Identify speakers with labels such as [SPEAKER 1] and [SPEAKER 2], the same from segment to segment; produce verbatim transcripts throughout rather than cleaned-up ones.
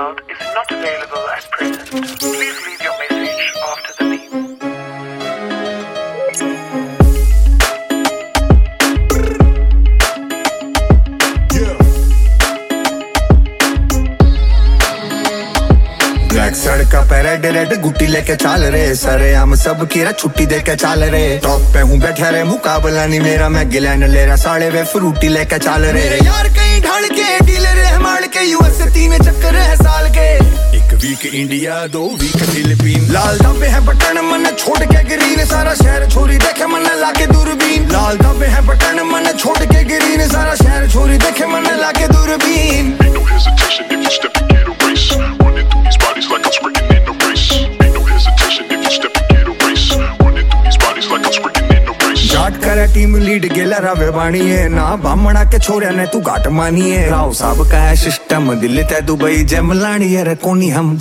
[SPEAKER 1] child is not available at present. Please leave your message after the beep.
[SPEAKER 2] Black सड़का पे red red गुट्टी लेके चाल रे, सरे हम सब कीरा छुट्टी देके चाल रे। टॉप पे हूँ बैठा रे, मुकाबला नहीं मेरा, मैं गिलैंड ले रहा साढ़े वे फ्रूटी लेके चाल रे। मेरे यार कहीं ढाल के डीलर है मार के, यूएस से तीन चक्कर है साल के। एक वीक इंडिया दो वीक फिलीपीन, लाल धब्बे है बटन मन छोड़ के ग्रीन, सारा शहर छोरी देखे मन लाके दूरबीन। लाल धब्बे है बटन मन छोड़ के ग्रीन, सारा शहर छोरी देखे मन लाके दूरबीन।
[SPEAKER 3] Ain't no hesitation if you step and get a race. Running through these bodies like I'm sprinting in a race. Ain't no hesitation if you step and get a race. Running through these bodies like I'm sprinting in a race.
[SPEAKER 2] Jat करे team lead गेला रवे बाणी है ना, बामणा के छोरे ने तू घाट मानी है। राव साहब का है सिस्टम दिल्ली ते दुबई जमलानी है रे कोनी हम।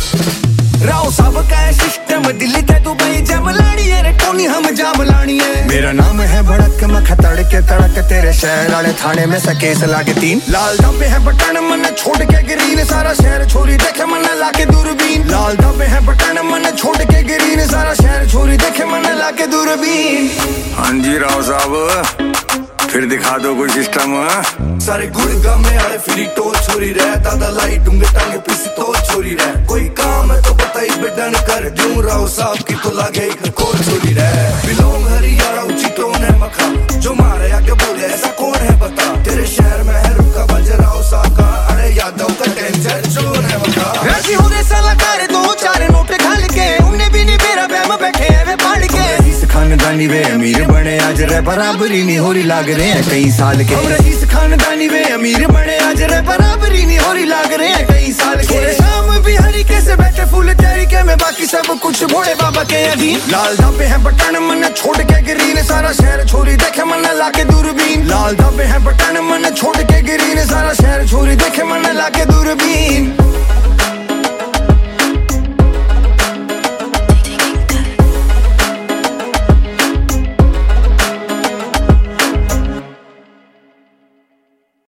[SPEAKER 2] राव साहब का है सिस्टम दिल्ली ते दुबई जमलानी है रे कोनी हम जामलानी है। मेरा नाम है भड़क मख तड़के तड़क, तेरे शहर वाले थाने में सकेस लागे तीन। लाल धब्बे है बटन मन छोड़ के ग्रीन, सारा शहर छोरी देखे मन लाके दूरबीन। लाल धब्बे है बटन मन छोड़ के ग्रीन, सारा शहर छोरी देखे मन लाके दूरबीन। हाँ जी राव साहब फिर दिखा दो कोई सिस्टम।
[SPEAKER 4] सारे गुड़गांव में आए फिरी टोल छोरी रह, दादा लाई डूंगे टांगे पीसी तो छोरी रह। कोई काम है तो बताई बेडन कर दूं, राव साहब की तो लागे एक कोल छोरी रह। बिलोंग हरियाणा ऊंची टोन है मखा, जो मारे आके बोले ऐसा कौन है बता। तेरे शहर में है रुका बज राव साहब का, अरे यादव का टेंशन जोन है मखा।
[SPEAKER 2] राजी हो गए साला करे दो चार नोट खाल के, उन्हें भी नहीं मेरा बैम बैठे है वे पढ़ के। इस खानदानी वे अमीर बने आज रे, बराबरी नहीं हो रही लाग रहे हैं कई साल के। हम रईस खानदानी वे अमीर बने आज रे, बराबरी नहीं हो रही लाग रहे हैं कई साल के। शाम बिहारी कैसे बैठे फूल तैयारी के में, बाकी सब कुछ भोले बाबा के अधीन। लाल धब्बे है बटन मन छोड़ के ग्रीन, सारा शहर छोरी देखे मन लाके दूरबीन। लाल धब्बे है बटन मन छोड़ के ग्रीन, सारा शहर छोरी देखे मन लाके दूरबीन।